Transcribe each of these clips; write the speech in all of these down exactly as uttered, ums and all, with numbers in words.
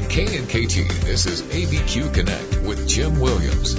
K N K T, this is A B Q Connect with Jim Williams.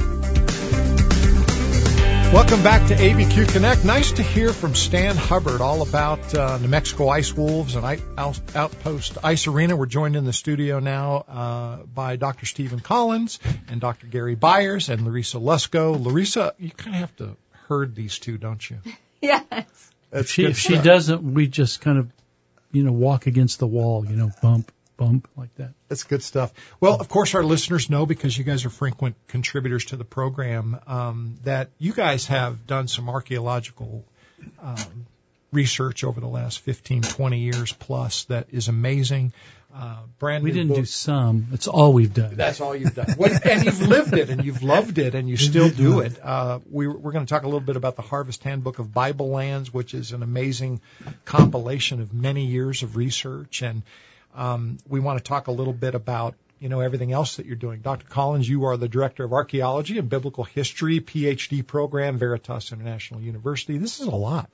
Welcome back to A B Q Connect. Nice to hear from Stan Hubbard all about uh, New Mexico Ice Wolves and I- out- Outpost Ice Arena. We're joined in the studio now uh, by Doctor Stephen Collins and Doctor Gary Byers and Larissa Lusko. Larissa, you kind of have to herd these two, don't you? Yes. That's she, good if she stuff. doesn't, we just kind of, you know, walk against the wall, you know, bump, bump, like that. That's good stuff. Well, of course, our listeners know, because you guys are frequent contributors to the program, um, that you guys have done some archaeological um, research over the last fifteen, twenty years plus that is amazing. Uh, brand We new didn't book. do some. It's all we've done. That's all you've done. What, and you've lived it, and you've loved it, and you still do it. Uh, we, we're going to talk a little bit about the Harvest Handbook of Bible Lands, which is an amazing compilation of many years of research. And um, we want to talk a little bit about, you know, everything else that you're doing. Doctor Collins, you are the Director of Archaeology and Biblical History, P H D program, Veritas International University. This is a lot.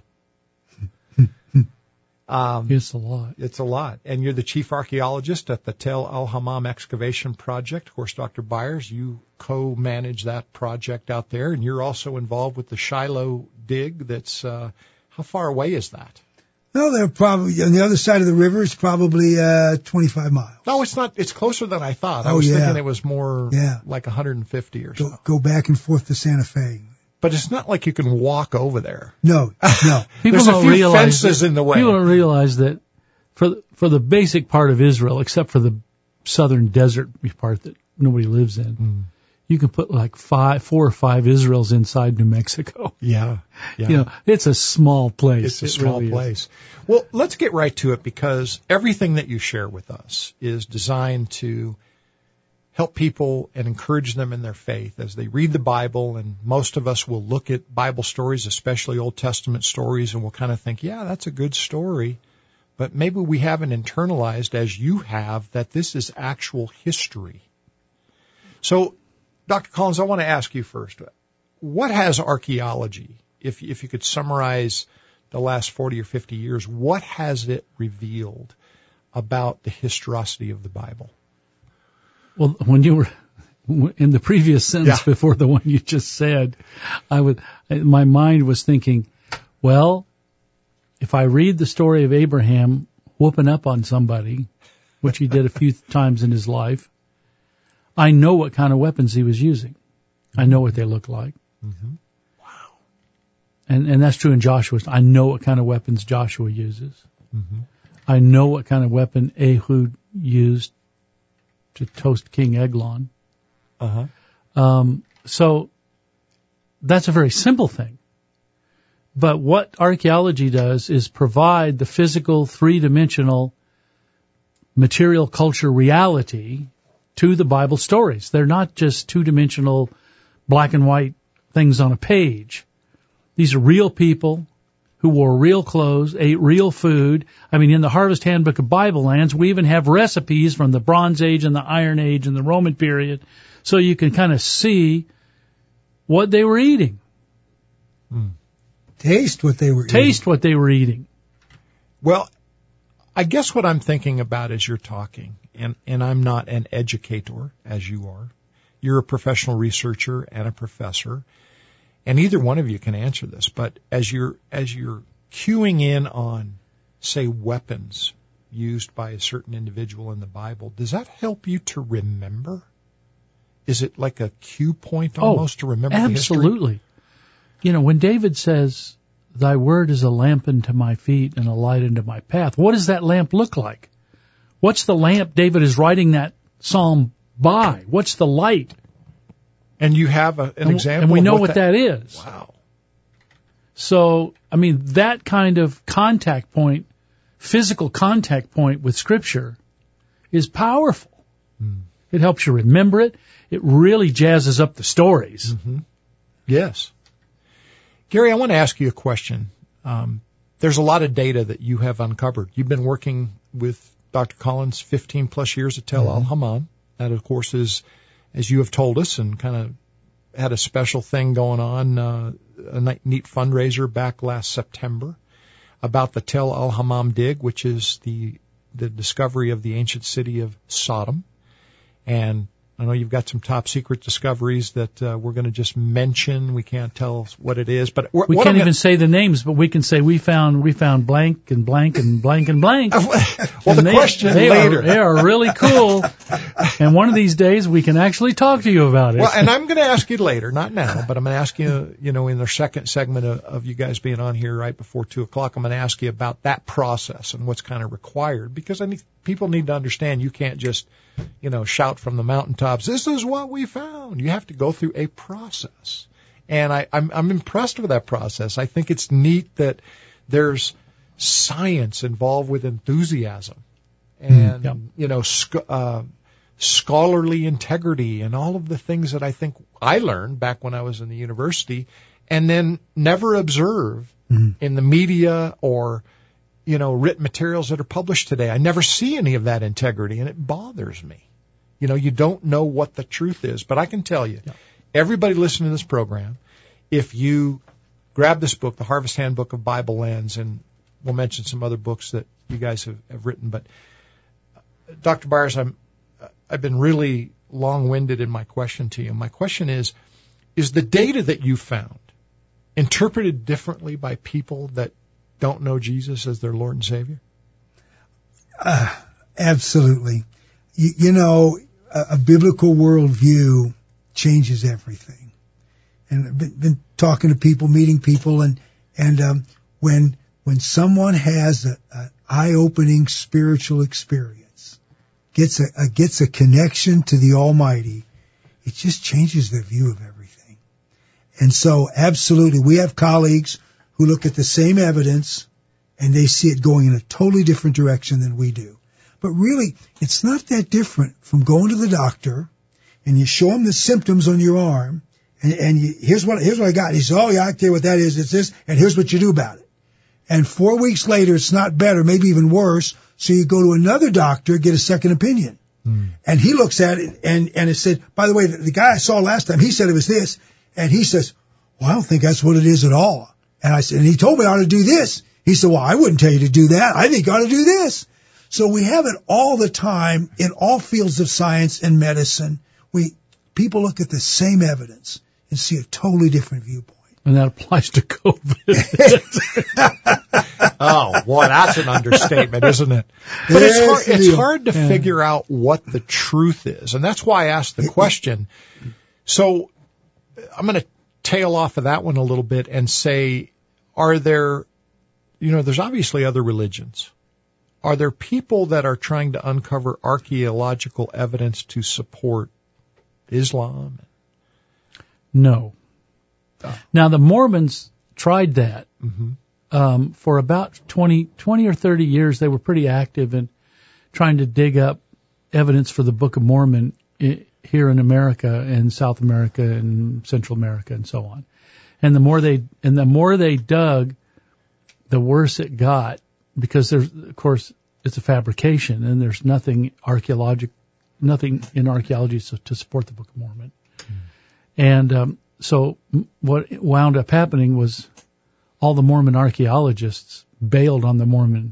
Um, It's a lot. It's a lot. And you're the chief archaeologist at the Tel Al Hammam excavation project. Of course, Doctor Byers, you co-manage that project out there, and you're also involved with the Shiloh dig. That's, uh, how far away is that? No, they're probably on the other side of the river. It's probably uh, twenty-five miles. No, it's not. It's closer than I thought. I Oh, was yeah. thinking it was more Yeah. like one hundred fifty or Go, so. go back and forth to Santa Fe. But it's not like you can walk over there. No, no. People There's a don't few realize fences that, in the way. People don't realize that for the, for the basic part of Israel, except for the southern desert part that nobody lives in, Mm. you can put like five, four or five Israels inside New Mexico. Yeah. Yeah. You know, it's a small place. It's a It small really is. place. Well, let's get right to it, because everything that you share with us is designed to help people and encourage them in their faith as they read the Bible. And most of us will look at Bible stories, especially Old Testament stories, and we'll kind of think, yeah, that's a good story. But maybe we haven't internalized, as you have, that this is actual history. So, Doctor Collins, I want to ask you first, what has archaeology, if if you could summarize the last forty or fifty years, what has it revealed about the historicity of the Bible? Well, when you were in the previous sentence Yeah. before the one you just said, I would, my mind was thinking, well, if I read the story of Abraham whooping up on somebody, which he did a few times in his life, I know what kind of weapons he was using. I know what they look like. Mm-hmm. Wow. And, and that's true in Joshua. I know what kind of weapons Joshua uses. Mm-hmm. I know what kind of weapon Ehud used to toast King Eglon. Uh-huh. Um, so that's a very simple thing. But what archaeology does is provide the physical, three-dimensional material culture reality to the Bible stories. They're not just two-dimensional black and white things on a page. These are real people who wore real clothes, ate real food. I mean, in the Harvest Handbook of Bible Lands, we even have recipes from the Bronze Age and the Iron Age and the Roman period, so you can kind of see what they were eating. Mm. Taste what they were Taste eating. what they were eating. Well, I guess what I'm thinking about as you're talking, and, and I'm not an educator, as you are. You're a professional researcher and a professor, and either one of you can answer this, but as you're, as you're cueing in on, say, weapons used by a certain individual in the Bible, does that help you to remember? Is it like a cue point almost to remember the history? Absolutely. You know, when David says, thy word is a lamp unto my feet and a light unto my path, what does that lamp look like? What's the lamp David is writing that psalm by? What's the light? And you have a, an and, example And we of know what, what that is. Wow. So, I mean, that kind of contact point, physical contact point with Scripture is powerful. Mm. It helps you remember it. It really jazzes up the stories. Mm-hmm. Yes. Gary, I want to ask you a question. Um, there's a lot of data that you have uncovered. You've been working with Doctor Collins fifteen plus years at Tel Al Hammam. That, of course, is, as you have told us, and kind of had a special thing going on, uh, a neat fundraiser back last September about the Tel Al Hammam dig, which is the the discovery of the ancient city of Sodom. And I know you've got some top secret discoveries that uh, we're going to just mention. We can't tell what it is, but we what can't I'm even gonna, say the names, but we can say we found we found blank and blank and blank and blank. well, and the they, question they later. Are, they are really cool, and one of these days we can actually talk to you about it. Well, and I'm going to ask you later, not now, but I'm going to ask you, you know, in the second segment of, of you guys being on here right before two o'clock, I'm going to ask you about that process and what's kind of required, because I think people need to understand you can't just, you know, shout from the mountaintops, this is what we found. You have to go through a process. And I, I'm, I'm impressed with that process. I think it's neat that there's science involved with enthusiasm and, yep. you know, sc- uh, scholarly integrity and all of the things that I think I learned back when I was in the university and then never observe mm-hmm. in the media or, you know, written materials that are published today. I never see any of that integrity, and it bothers me. You know, you don't know what the truth is, but I can tell you, yeah. everybody listening to this program, if you grab this book, The Harvest Handbook of Bible Lens, and we'll mention some other books that you guys have, have written, but Doctor Byers, I'm, I've been really long-winded in my question to you. My question is, is the data that you found interpreted differently by people that don't know Jesus as their Lord and Savior? Uh, absolutely. You, you know, a, a biblical worldview changes everything. And I've been, been talking to people, meeting people, and and um, when when someone has an eye-opening spiritual experience, gets a, a gets a connection to the Almighty, it just changes their view of everything. And so, absolutely, we have colleagues who look at the same evidence and they see it going in a totally different direction than we do. But really, it's not that different from going to the doctor and you show him the symptoms on your arm and, and you, here's what, here's what I got. He says, oh yeah, I tell you what that is. It's this, and here's what you do about it. And four weeks later, it's not better, maybe even worse. So you go to another doctor, get a second opinion. Mm. And he looks at it and, and it said, by the way, the, the guy I saw last time, he said it was this. And he says, well, I don't think that's what it is at all. And I said, and he told me I ought to do this. He said, well, I wouldn't tell you to do that. I think you ought to do this. So we have it all the time in all fields of science and medicine. We, people look at the same evidence and see a totally different viewpoint. And that applies to COVID. Oh, boy, that's an understatement, isn't it? But it's hard, it's hard to yeah. figure out what the truth is. And that's why I asked the question. So I'm going to tail off of that one a little bit and say, are there, you know, there's obviously other religions. Are there people that are trying to uncover archaeological evidence to support Islam? No. Oh. Now, the Mormons tried that. Mm-hmm. Um, for about twenty, twenty or thirty years, they were pretty active in trying to dig up evidence for the Book of Mormon I- here in America and South America and Central America and so on. And the more they, and the more they dug, the worse it got, because there's, of course, it's a fabrication and there's nothing archaeologic, nothing in archaeology to, to support the Book of Mormon. Mm. And, um, so what wound up happening was all the Mormon archaeologists bailed on the Mormon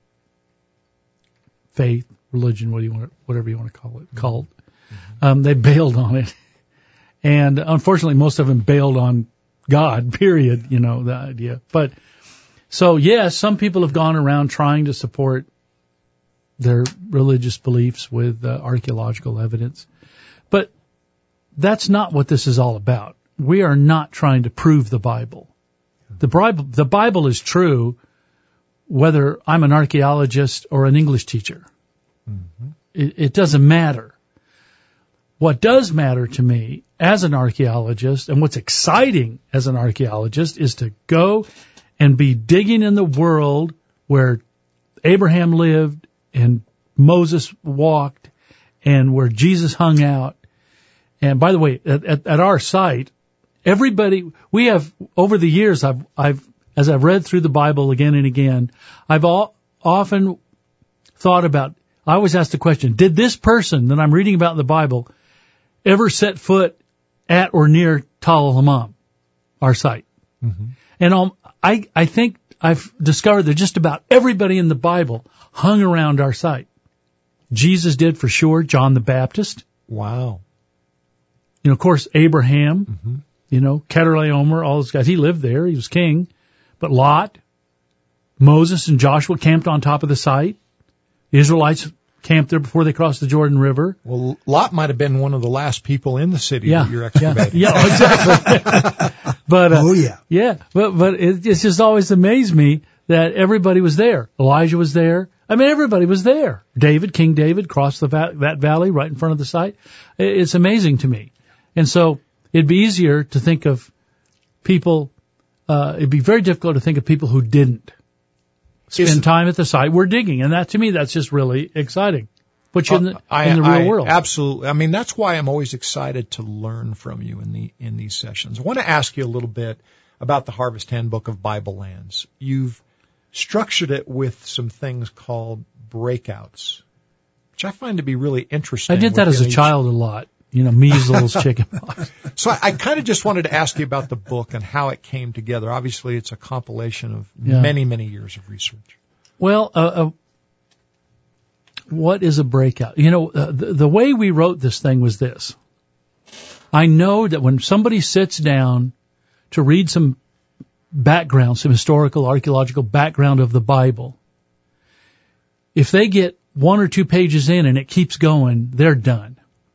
faith, religion, what do you want, whatever you want to call it, mm-hmm. cult. Mm-hmm. Um, they bailed on it. And unfortunately, most of them bailed on God, period, you know, the idea. But so, yes, some people have gone around trying to support their religious beliefs with uh, archaeological evidence. But that's not what this is all about. We are not trying to prove the Bible. The Bible, the Bible is true whether I'm an archaeologist or an English teacher. Mm-hmm. It, it doesn't matter. What does matter to me as an archaeologist, and what's exciting as an archaeologist, is to go and be digging in the world where Abraham lived and Moses walked and where Jesus hung out. And by the way, at, at, at our site, everybody, we have, over the years, I've, I've, as I've read through the Bible again and again, I've all, often thought about, I always ask the question, did this person that I'm reading about in the Bible ever set foot at or near Tal el-Hammam, our site? Mm-hmm. And um, I, I think I've discovered that just about everybody in the Bible hung around our site. Jesus did for sure, John the Baptist. Wow. You know, of course, Abraham, Mm-hmm. you know, Chedorlaomer, all those guys, he lived there, he was king. But Lot, Moses and Joshua camped on top of the site. The Israelites camped there before they crossed the Jordan River. Well, Lot might have been one of the last people in the city Yeah. that you're excavating. Yeah, exactly. But, uh, Oh, yeah. yeah, but, but it, it's just always amazed me that everybody was there. Elijah was there. I mean, everybody was there. David, King David, crossed the va- that valley right in front of the site. It, it's amazing to me. And so it'd be easier to think of people, uh, it'd be very difficult to think of people who didn't spend Isn't- time at the site. We're digging. And that, to me, that's just really exciting. Put you in the, Uh, I, in the real I- world. Absolutely. I mean, that's why I'm always excited to learn from you in the in these sessions. I want to ask you a little bit about the Harvest Handbook of Bible Lands. You've structured it with some things called breakouts, which I find to be really interesting. I did that as a within each- child a lot. You know, measles, chickenpox. So I, I kind of just wanted to ask you about the book and how it came together. Obviously, it's a compilation of Yeah. many, many years of research. Well, uh, uh, what is a breakout? You know, uh, the, the way we wrote this thing was this. I know that when somebody sits down to read some background, some historical, archaeological background of the Bible, if they get one or two pages in and it keeps going, they're done.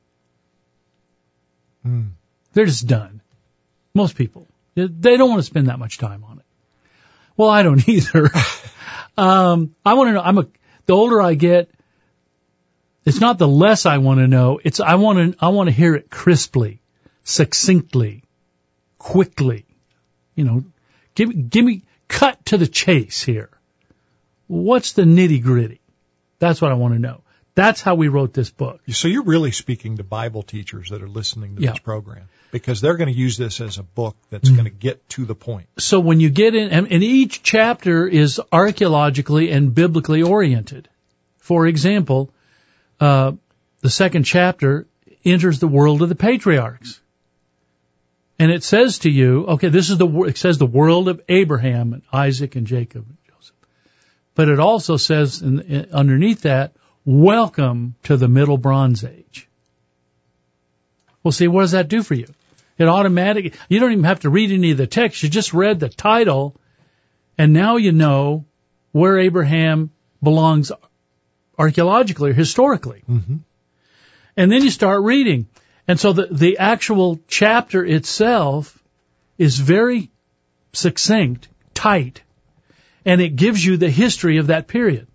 Hmm. They're just done. Most people. They don't want to spend that much time on it. Well, I don't either. um, I want to know, I'm a, the older I get, it's not the less I want to know. It's, I want to, I want to hear it crisply, succinctly, quickly. You know, give me, give me, cut to the chase here. What's the nitty gritty? That's what I want to know. That's how we wrote this book. So you're really speaking to Bible teachers that are listening to Yeah. this program because they're going to use this as a book that's Mm. going to get to the point. So when you get in, and, and each chapter is archaeologically and biblically oriented. For example, uh, the second chapter enters the world of the patriarchs. And it says to you, okay, this is the, it says the world of Abraham and Isaac and Jacob and Joseph. But it also says in, in, underneath that, welcome to the Middle Bronze Age. Well, see, what does that do for you? It automatically, you don't even have to read any of the text. You just read the title, and now you know where Abraham belongs archaeologically or historically. Mm-hmm. And then you start reading. And so the, the actual chapter itself is very succinct, tight, and it gives you the history of that period.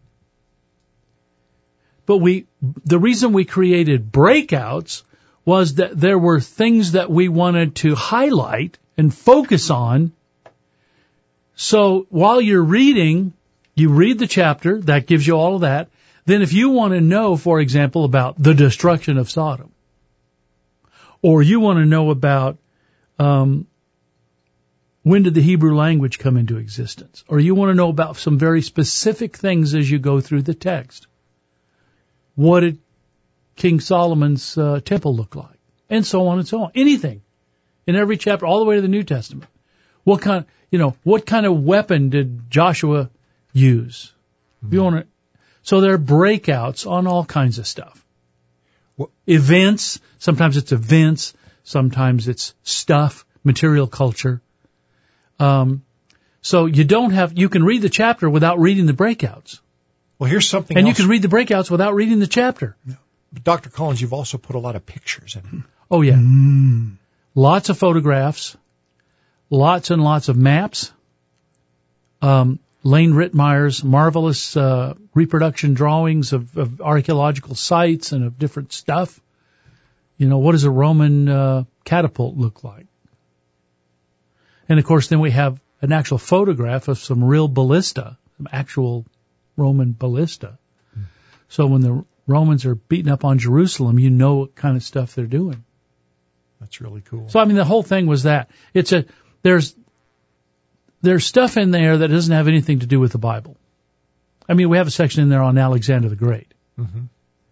But we, the reason we created breakouts was that there were things that we wanted to highlight and focus on. So while you're reading, you read the chapter, that gives you all of that. Then if you want to know, for example, about the destruction of Sodom, or you want to know about um, when did the Hebrew language come into existence, or you want to know about some very specific things as you go through the text. What did King Solomon's uh, temple look like? And so on and so on. Anything. In every chapter, all the way to the New Testament. What kind, you know, what kind of weapon did Joshua use? Mm-hmm. You want to, so there are breakouts on all kinds of stuff. What? Events. Sometimes it's events. Sometimes it's stuff, material culture. Um, so you don't have, you can read the chapter without reading the breakouts. Well, here's something And else. you can read the breakouts without reading the chapter. Doctor Collins, you've also put a lot of pictures in it. Oh, yeah. Mm. Lots of photographs, lots and lots of maps. Um, Lane Rittmeyer's marvelous uh, reproduction drawings of, of archaeological sites and of different stuff. You know, what does a Roman uh, catapult look like? And, of course, then we have an actual photograph of some real ballista, some actual Roman ballista. Hmm. So when the Romans are beating up on Jerusalem, you know what kind of stuff they're doing. That's really cool. So, I mean, the whole thing was that. It's a, there's, there's stuff in there that doesn't have anything to do with the Bible. I mean, we have a section in there on Alexander the Great. Mm-hmm.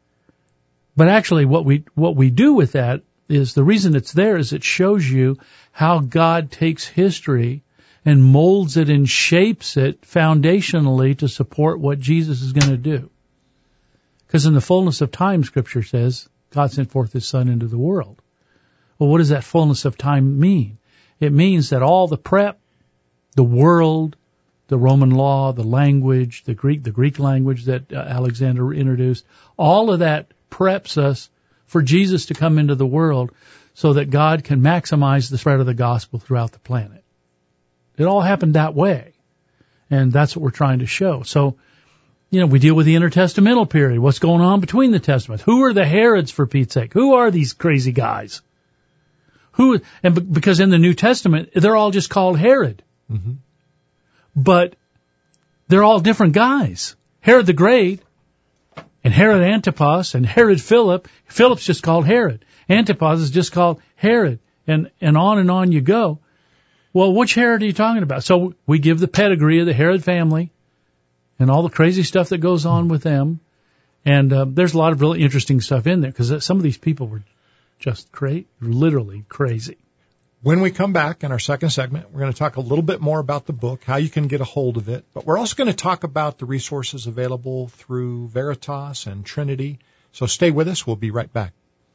But actually what we, what we do with that is the reason it's there is it shows you how God takes history and molds it and shapes it foundationally to support what Jesus is going to do. Because in the fullness of time, Scripture says, God sent forth his Son into the world. Well, what does that fullness of time mean? It means that all the prep, the world, the Roman law, the language, the Greek, the Greek language that uh, Alexander introduced, all of that preps us for Jesus to come into the world so that God can maximize the spread of the gospel throughout the planet. It all happened that way. And that's what we're trying to show. So, you know, we deal with the intertestamental period. What's going on between the testaments? Who are the Herods, for Pete's sake? Who are these crazy guys? Who, and b- because in the New Testament, they're all just called Herod. Mm-hmm. But they're all different guys. Herod the Great and Herod Antipas and Herod Philip. Philip's just called Herod. Antipas is just called Herod. And, and on and on you go. Well, which Herod are you talking about? So we give the pedigree of the Herod family and all the crazy stuff that goes on with them. And uh, there's a lot of really interesting stuff in there because some of these people were just cra- literally crazy. When we come back in our second segment, we're going to talk a little bit more about the book, how you can get a hold of it. But we're also going to talk about the resources available through Veritas and Trinity. So stay with us. We'll be right back.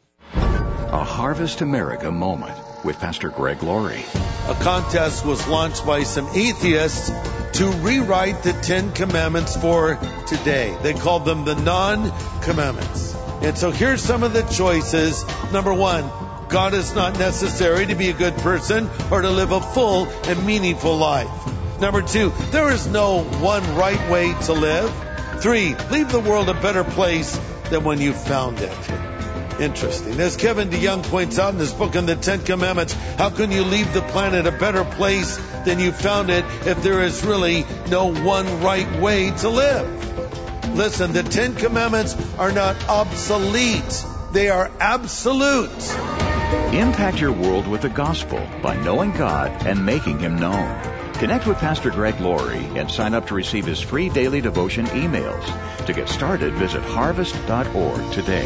A Harvest America moment with Pastor Greg Laurie. A contest was launched by some atheists to rewrite the Ten Commandments for today. They called them the non-commandments. And so here's some of the choices. Number one, God is not necessary to be a good person or to live a full and meaningful life. Number two, there is no one right way to live. Three, leave the world a better place than when you found it. Interesting. As Kevin DeYoung points out in his book on the Ten Commandments, how can you leave the planet a better place than you found it if there is really no one right way to live? Listen, the Ten Commandments are not obsolete. They are absolute. Impact your world with the gospel by knowing God and making Him known. Connect with Pastor Greg Laurie and sign up to receive his free daily devotion emails. To get started, visit harvest dot org today.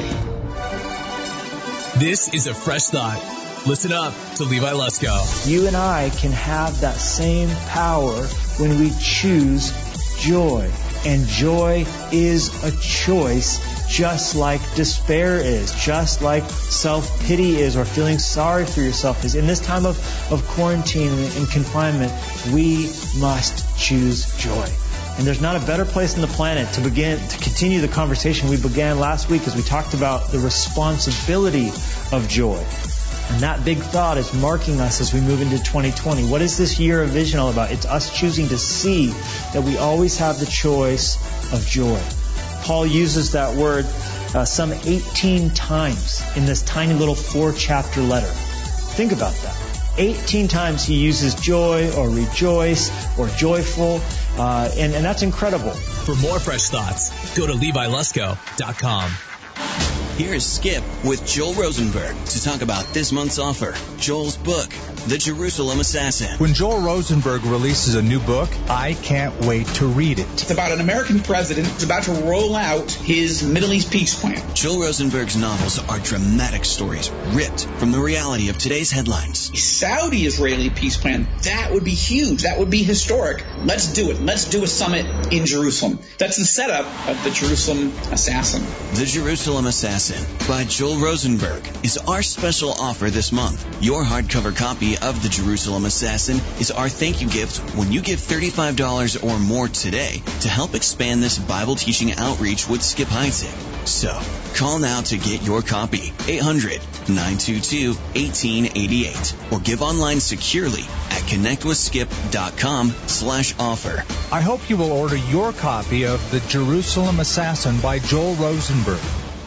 This is a fresh thought. Listen up to Levi Lusko. You and I can have that same power when we choose joy. And joy is a choice, just like despair is, just like self-pity is, or feeling sorry for yourself is. In this time of, of quarantine and confinement, we must choose joy. And there's not a better place on the planet to begin, to continue the conversation we began last week as we talked about the responsibility of joy. And that big thought is marking us as we move into twenty twenty. What is this year of vision all about? It's us choosing to see that we always have the choice of joy. Paul uses that word uh, some eighteen times in this tiny little four-chapter letter. Think about that. eighteen times he uses joy or rejoice or joyful, uh, and, and that's incredible. For more fresh thoughts, go to levi lusko dot com. Here's Skip with Joel Rosenberg to talk about this month's offer, Joel's book, The Jerusalem Assassin. When Joel Rosenberg releases a new book, I can't wait to read it. It's about an American president who's about to roll out his Middle East peace plan. Joel Rosenberg's novels are dramatic stories ripped from the reality of today's headlines. Saudi-Israeli peace plan, that would be huge. That would be historic. Let's do it. Let's do a summit in Jerusalem. That's the setup of The Jerusalem Assassin. The Jerusalem Assassin by Joel Rosenberg is our special offer this month. Your hardcover copy of The Jerusalem Assassin is our thank you gift when you give thirty-five dollars or more today to help expand this Bible teaching outreach with Skip Heitzig. So, call now to get your copy, eight hundred, nine two two, one eight eight eight, or give online securely at connect with skip dot com slash offer. I hope you will order your copy of The Jerusalem Assassin by Joel Rosenberg.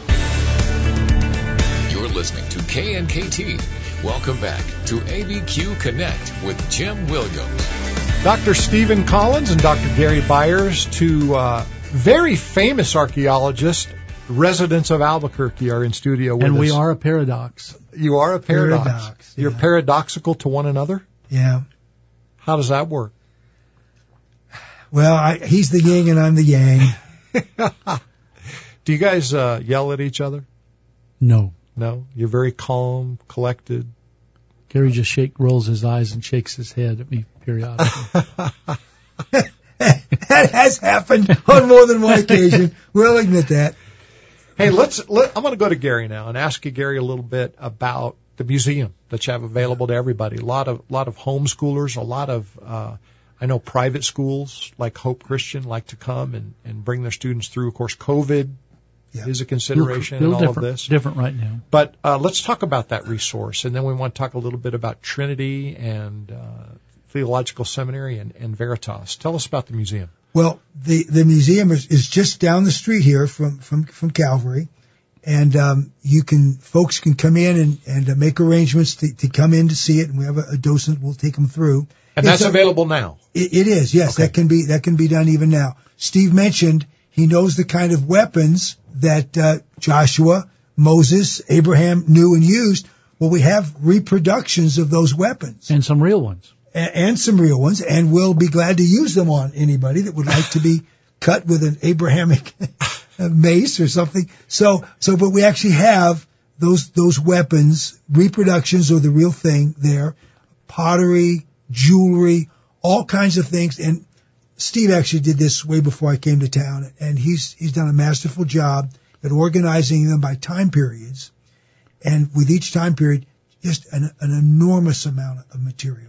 Listening to K N K T. Welcome back to A B Q Connect with Jim Williams. Doctor Stephen Collins and Doctor Gary Byers, two uh, very famous archaeologists, residents of Albuquerque, are in studio with us. And we are a paradox. You are a paradox. Paradox, yeah. You're paradoxical to one another? Yeah. How does that work? Well, I, he's the yin and I'm the yang. Do you guys uh, yell at each other? No. No? You're very calm, collected. Gary just shake, rolls his eyes and shakes his head at me periodically. That has happened on more than one occasion. We'll admit that. Hey, let's. Let, I'm going to go to Gary now and ask you, Gary, a little bit about the museum that you have available to everybody. A lot of lot of homeschoolers, a lot of uh, I know private schools like Hope Christian like to come and, and bring their students through. Of course, COVID yeah. is a consideration in all of this. Different right now. But uh, let's talk about that resource, and then we want to talk a little bit about Trinity and uh, Theological Seminary and, and Veritas. Tell us about the museum. Well, the, the museum is, is just down the street here from, from, from Calvary. And, um, you can, folks can come in and, and uh, make arrangements to, to come in to see it. And we have a, a docent will take them through. And that's a, available now? It, it is, yes. Okay. That can be, that can be done even now. Steve mentioned he knows the kind of weapons that, uh, Joshua, Moses, Abraham knew and used. Well, we have reproductions of those weapons. And some real ones. And some real ones, and we'll be glad to use them on anybody that would like to be cut with an Abrahamic mace or something. So, so, but we actually have those, those weapons, reproductions of the real thing there, pottery, jewelry, all kinds of things. And Steve actually did this way before I came to town, and he's, he's done a masterful job at organizing them by time periods. And with each time period, just an, an enormous amount of material.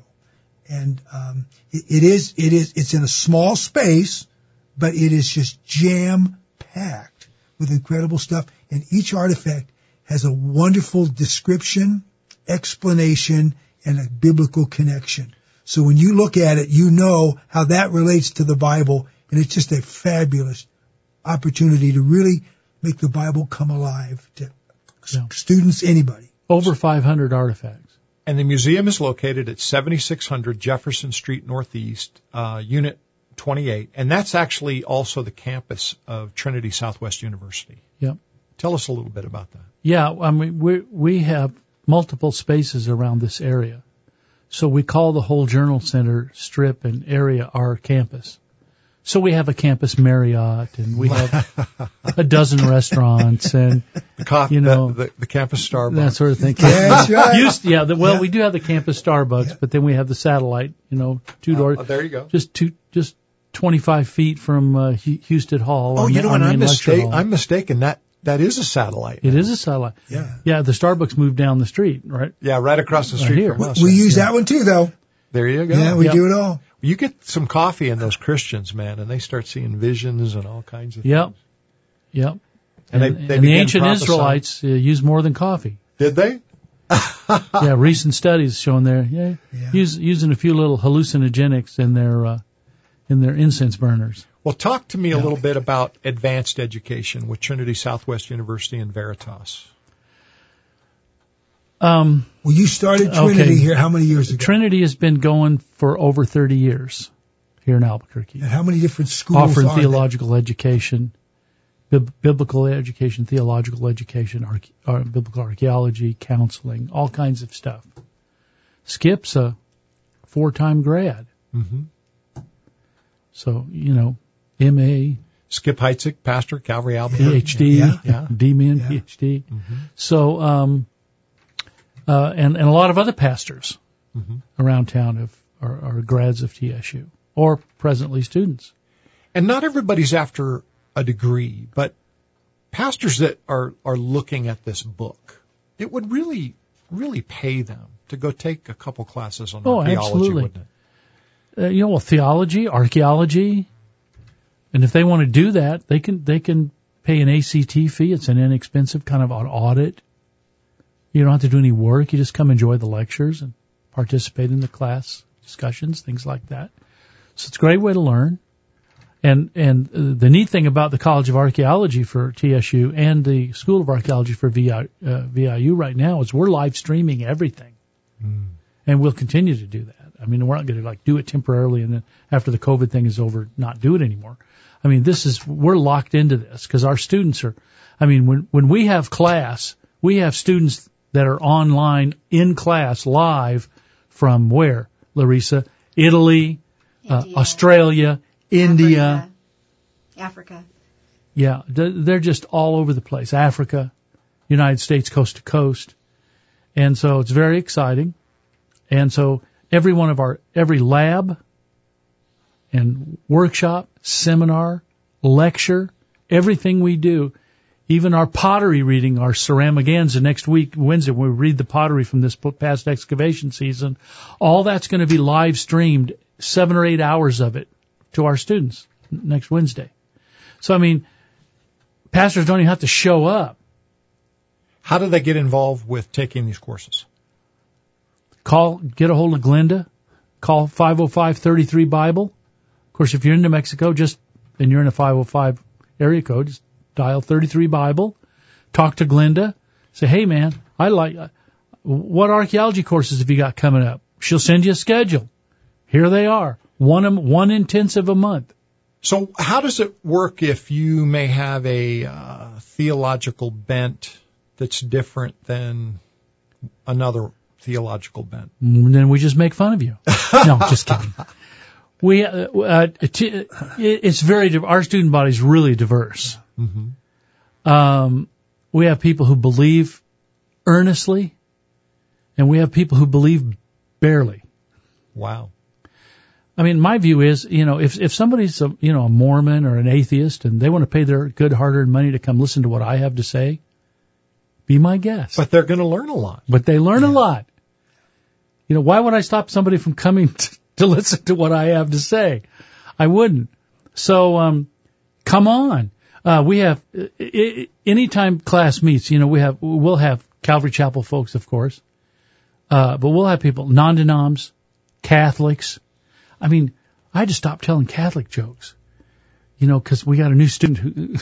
And um, it, it is, it is, it's in a small space, but it is just jam-packed with incredible stuff. And each artifact has a wonderful description, explanation, and a biblical connection. So when you look at it, you know how that relates to the Bible, and it's just a fabulous opportunity to really make the Bible come alive to yeah. students, anybody. Over five hundred artifacts. And the museum is located at seventy-six hundred Jefferson Street Northeast, uh, Unit twenty-eight. And that's actually also the campus of Trinity Southwest University. Yep. Tell us a little bit about that. Yeah, I mean, we we have multiple spaces around this area. So we call the whole Journal Center strip and area our campus. So we have a campus Marriott, and we have a dozen restaurants, and the coffee, you know, the, the, the campus Starbucks, that sort of thing. Yeah, that's right. Used, yeah, the, well, yeah. we do have the campus Starbucks, yeah. but then we have the satellite. You know, two doors. Oh, there you go. Just two, just twenty-five feet from uh, Houston Hall. Oh, on, you know what? I'm mistaken. Hall. I'm mistaken. That that is a satellite. It is a satellite. Yeah. Yeah. The Starbucks moved down the street, right? Yeah, right across the street right from us. We yeah. use that one too, though. There you go. Yeah, we yep. do it all. You get some coffee in those Christians, man, and they start seeing visions and all kinds of yep. things. Yep. And, and, they, they and the ancient prophesying. Israelites uh, used more than coffee. Did they? Yeah, recent studies showing there. Yeah, yeah. Use, using a few little hallucinogenics in their uh, in their incense burners. Well, talk to me yeah. a little bit about advanced education with Trinity Southwest University and Veritas. Um, well, you started Trinity okay. here how many years ago? Trinity has been going for over thirty years here in Albuquerque. And how many different schools offering are theological there? education, bib- biblical education, theological education, arche- uh, biblical archaeology, counseling, all kinds of stuff. Skip's a four-time grad. Mm-hmm. So, you know, M A Skip Heitzig, pastor, Calvary Albuquerque. P H D, Yeah. Yeah. D-Min, Yeah. P H D. Mm-hmm. So, um, uh, and, and a lot of other pastors Mm-hmm. around town have, are, are grads of T S U or presently students. And not everybody's after a degree, but pastors that are, are looking at this book, it would really, really pay them to go take a couple classes on Oh, archaeology, absolutely. wouldn't it? Uh, you know, well, theology, archaeology, and if they want to do that, they can they can pay an A C T fee. It's an inexpensive kind of an audit. You don't have to do any work. You just come enjoy the lectures and participate in the class discussions, things like that. So it's a great way to learn. And and uh, the neat thing about the College of Archaeology for T S U and the School of Archaeology for V I, uh, V I U right now is we're live streaming everything, Mm. and we'll continue to do that. I mean, we're not going to like do it temporarily and then after the COVID thing is over, not do it anymore. I mean, this is we're locked into this because our students are. I mean, when when we have class, we have students that are online in class live from where, Larissa? Italy, uh, Australia, India, Africa. Yeah, they're just all over the place. Africa, United States, coast to coast. And so it's very exciting. And so every one of our, every lab and workshop, seminar, lecture, everything we do even our pottery reading, our ceramiganza next week, Wednesday, when we read the pottery from this past excavation season, all that's going to be live streamed, seven or eight hours of it, to our students next Wednesday. So, I mean, pastors don't even have to show up. How do they get involved with taking these courses? Call, get a hold of Glenda. Call five oh five, thirty-three Bible. Of course, if you're in New Mexico, just, and you're in a five oh five area code, just dial thirty-three Bible. Talk to Glenda. Say, hey man, I like, what archaeology courses have you got coming up? She'll send you a schedule. Here they are. One, one intensive a month. So how does it work if you may have a uh, theological bent that's different than another theological bent? And then we just make fun of you. No, just kidding. We, uh, uh, t- it's very, our student body is really diverse. Mm-hmm. Um, we have people who believe earnestly, and we have people who believe barely. Wow. I mean, my view is, you know, if if somebody's a, you know, a Mormon or an atheist and they want to pay their good hard-earned money to come listen to what I have to say, be my guest. But they're going to learn a lot. But they learn yeah. a lot. You know, why would I stop somebody from coming to, to listen to what I have to say? I wouldn't. So, um, come on. Uh, we have, I- anytime class meets, you know, we have, we'll have Calvary Chapel folks, of course. Uh, but we'll have people, non-denoms, Catholics. I mean, I had to stop telling Catholic jokes, you know, because we got a new student who,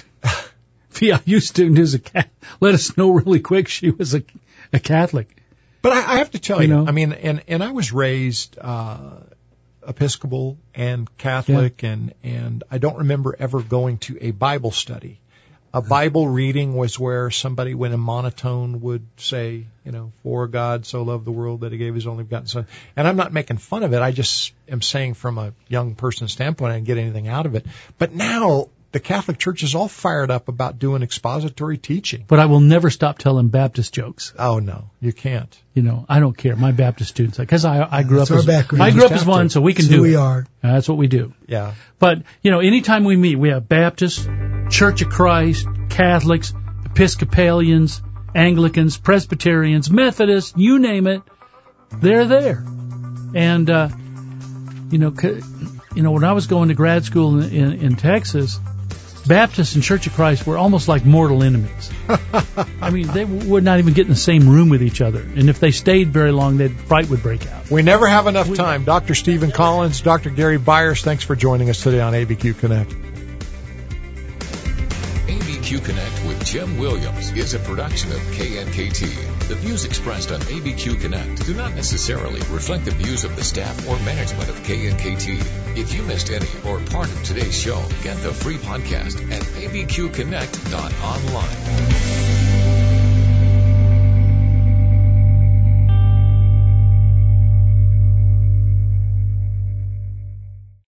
V I U student who's a Catholic, let us know really quick she was a, a Catholic. But I, I have to tell you, You know? I mean, and, and I was raised, uh, Episcopal and Catholic, yeah. and, and I don't remember ever going to a Bible study. A Bible reading was where somebody, when in monotone, would say, you know, for God so loved the world that he gave his only begotten son. And I'm not making fun of it. I just am saying from a young person's standpoint, I didn't get anything out of it. But now the Catholic Church is all fired up about doing expository teaching. But I will never stop telling Baptist jokes. Oh, no, you can't. You know, I don't care. My Baptist students, because I, I grew That's up our as, background. I grew up as one, so we can That's do who it. we are. Uh, that's what we do. Yeah. But, you know, anytime we meet, we have Baptists, Church of Christ, Catholics, Episcopalians, Anglicans, Presbyterians, Methodists, you name it, they're there. And, uh, you know, c- you know, when I was going to grad school in, in, in Texas, Baptists and Church of Christ were almost like mortal enemies. I mean, they would not even get in the same room with each other. And if they stayed very long, they'd fight would break out. We never have enough time. Doctor Stephen Collins, Doctor Gary Byers, thanks for joining us today on A B Q Connect. A B Q Connect with Jim Williams is a production of K N K T. The views expressed on A B Q Connect do not necessarily reflect the views of the staff or management of K N K T. If you missed any or part of today's show, get the free podcast at a b q connect dot online.